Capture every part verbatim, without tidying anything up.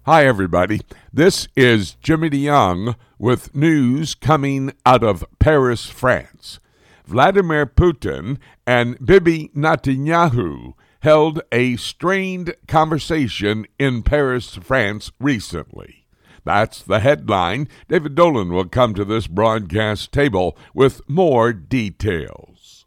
Hi, everybody. This is Jimmy DeYoung with news coming out of Paris, France. Vladimir Putin and Bibi Netanyahu held a strained conversation in Paris, France recently. That's the headline. David Dolan will come to this broadcast table with more details.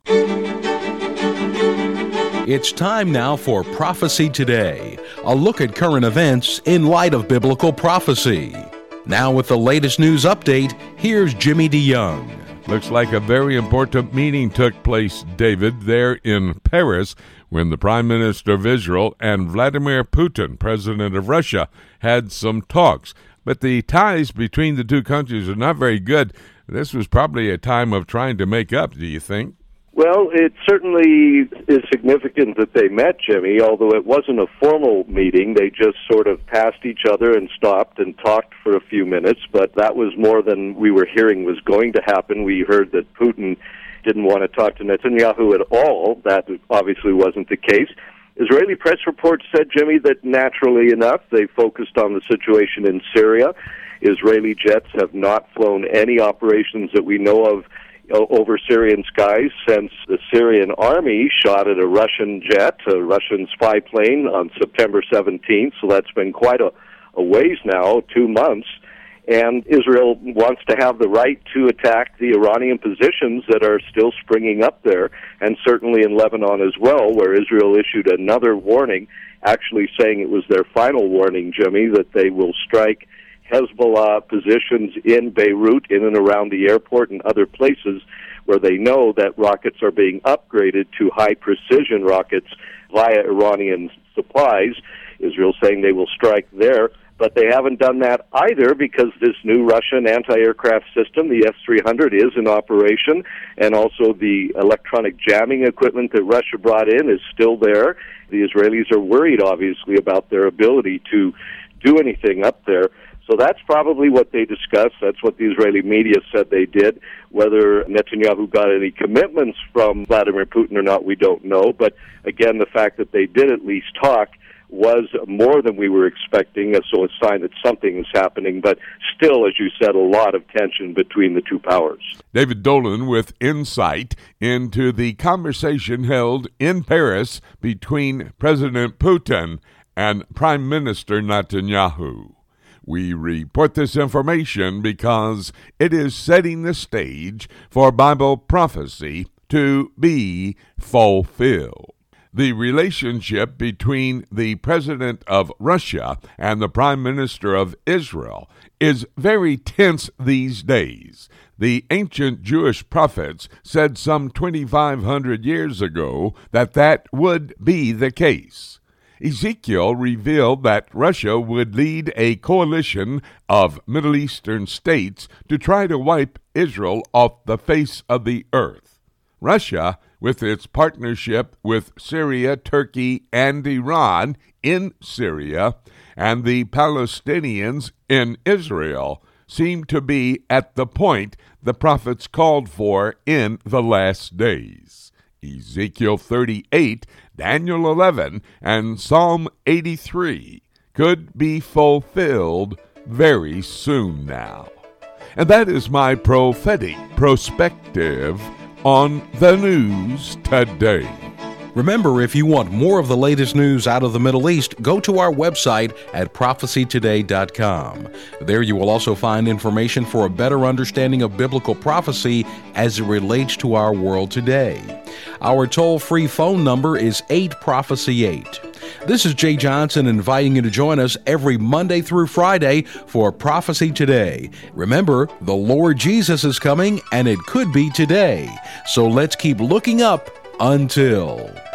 It's time now for Prophecy Today, a look at current events in light of biblical prophecy. Now with the latest news update, here's Jimmy DeYoung. Looks like a very important meeting took place, David, there in Paris when the Prime Minister of Israel and Vladimir Putin, President of Russia, had some talks. But the ties between the two countries are not very good. This was probably a time of trying to make up, do you think? Well, it certainly is significant that they met, Jimmy, although it wasn't a formal meeting. They just sort of passed each other and stopped and talked for a few minutes, but that was more than we were hearing was going to happen. We heard that Putin didn't want to talk to Netanyahu at all. That obviously wasn't the case. Israeli press reports said, Jimmy, that naturally enough, they focused on the situation in Syria. Israeli jets have not flown any operations that we know of over Syrian skies since the Syrian army shot at a Russian jet, a Russian spy plane, on September seventeenth. So that's been quite a, a ways now, two months. And Israel wants to have the right to attack the Iranian positions that are still springing up there, and certainly in Lebanon as well, where Israel issued another warning, actually saying it was their final warning, Jimmy, that they will strike Hezbollah positions in Beirut, in and around the airport and other places where they know that rockets are being upgraded to high-precision rockets via Iranian supplies. Israel saying they will strike there, but they haven't done that either because this new Russian anti-aircraft system, the S three hundred, is in operation, and also the electronic jamming equipment that Russia brought in is still there. The Israelis are worried, obviously, about their ability to do anything up there. So that's probably what they discussed. That's what the Israeli media said they did. Whether Netanyahu got any commitments from Vladimir Putin or not, we don't know. But again, the fact that they did at least talk was more than we were expecting, so a sign that something is happening. But still, as you said, a lot of tension between the two powers. David Dolan with insight into the conversation held in Paris between President Putin and Prime Minister Netanyahu. We report this information because it is setting the stage for Bible prophecy to be fulfilled. The relationship between the President of Russia and the Prime Minister of Israel is very tense these days. The ancient Jewish prophets said some twenty-five hundred years ago that that would be the case. Ezekiel revealed that Russia would lead a coalition of Middle Eastern states to try to wipe Israel off the face of the earth. Russia, with its partnership with Syria, Turkey, and Iran in Syria, and the Palestinians in Israel, seem to be at the point the prophets called for in the last days. Ezekiel thirty-eight, Daniel eleven, and Psalm eighty-three could be fulfilled very soon now. And that is my prophetic perspective on the news today. Remember, if you want more of the latest news out of the Middle East, go to our website at prophecy today dot com. There you will also find information for a better understanding of biblical prophecy as it relates to our world today. Our toll-free phone number is eight prophecy eight. This is Jay Johnson inviting you to join us every Monday through Friday for Prophecy Today. Remember, the Lord Jesus is coming, and it could be today. So let's keep looking up until...